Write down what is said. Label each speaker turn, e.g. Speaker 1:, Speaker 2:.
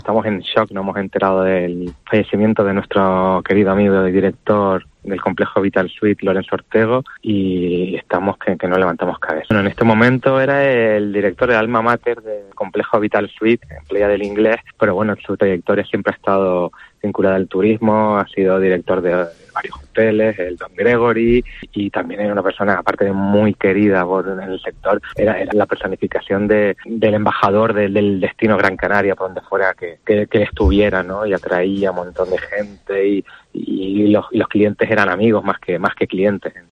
Speaker 1: Estamos en shock, nos hemos enterado del fallecimiento de nuestro querido amigo y director del complejo Vital Suite, Lorenzo Ortego, y estamos que no levantamos cabeza. Bueno, en este momento era el director de Alma Mater del complejo Vital Suite, en Playa del Inglés, pero bueno, su trayectoria siempre ha estado vinculada al turismo, ha sido director de varios hoteles, el Don Gregory, y también era una persona, aparte de muy querida en el sector, era la personificación del embajador del destino Gran Canaria, por donde fuera que estuviera, ¿no? Y atraía a un montón de gente y los clientes eran amigos más que clientes.